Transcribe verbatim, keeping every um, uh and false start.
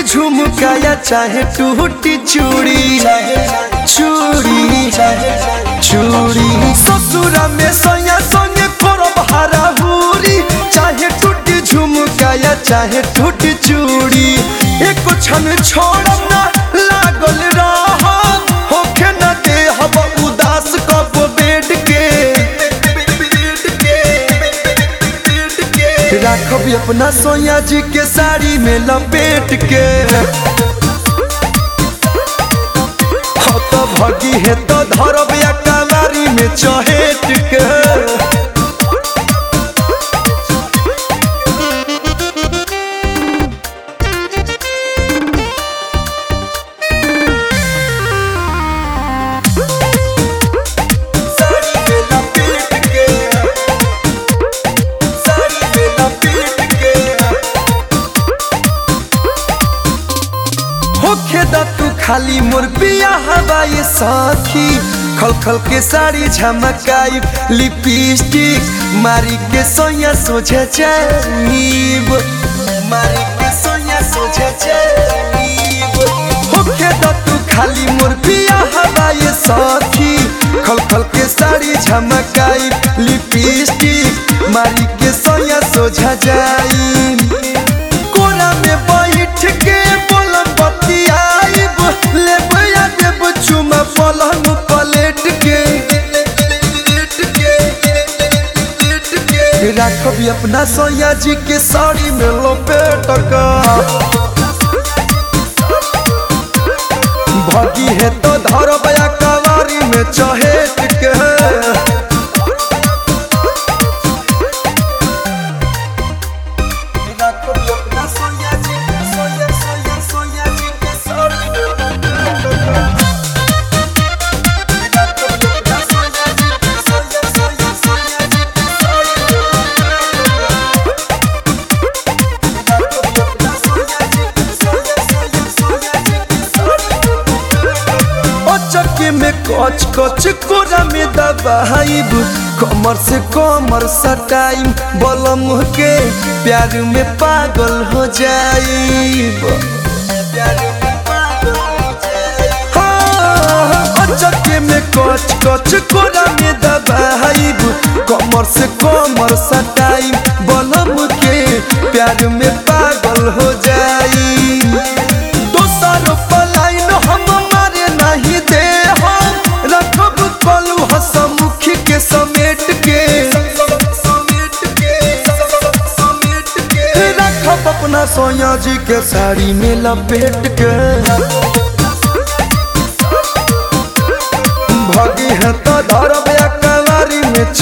झुमका या चाहे टूटी चूड़ी चूड़ी चूड़ी ससुरा में सैया संगे करब हराहुरी चाहे टूटी झुमका या चाहे टूटी चूड़ी एक क्षण छोड़ब ना लागल रह होखे न दे हब उदास कब बेड के राखब अपना सोया जी के साड़ी में लपेट के तो भगी है तो धरब या कलारी में चहेट के तू खाली मोर बिया हवाए साखी खल खल के साड़ी झमकाई लिपस्टिक मारी के सोया सोझे जाइब मारी के सोया सोझे जाइब होखे द तू खाली मोर बिया हवाए साखी खल खल के साड़ी झमकाई लिपस्टिक मारी के सोया सोझे जाइब कोना में बैठ के बोलम बतिया पलंग पलेट के राखब अपना सोया जी के साड़ी में लपेट का भगी है तो धरब या कवारी में चहेट के चक्के में कच कच कोरा में दबाइब कमर से कमर सटाइम बलम के प्यार में पागल हो जाइब हाँ चक्के में कच कच कोरा में दबाइब कमर से कमर सटाइम बलम के प्यार में पागल हो जाइब दोसर पलाइन हम नहीं दे हम रखब कलू हसमुखी के समेट के रखब अपना सोया जी के साड़ी में लपेट के भगी है तो धरब या कवारी में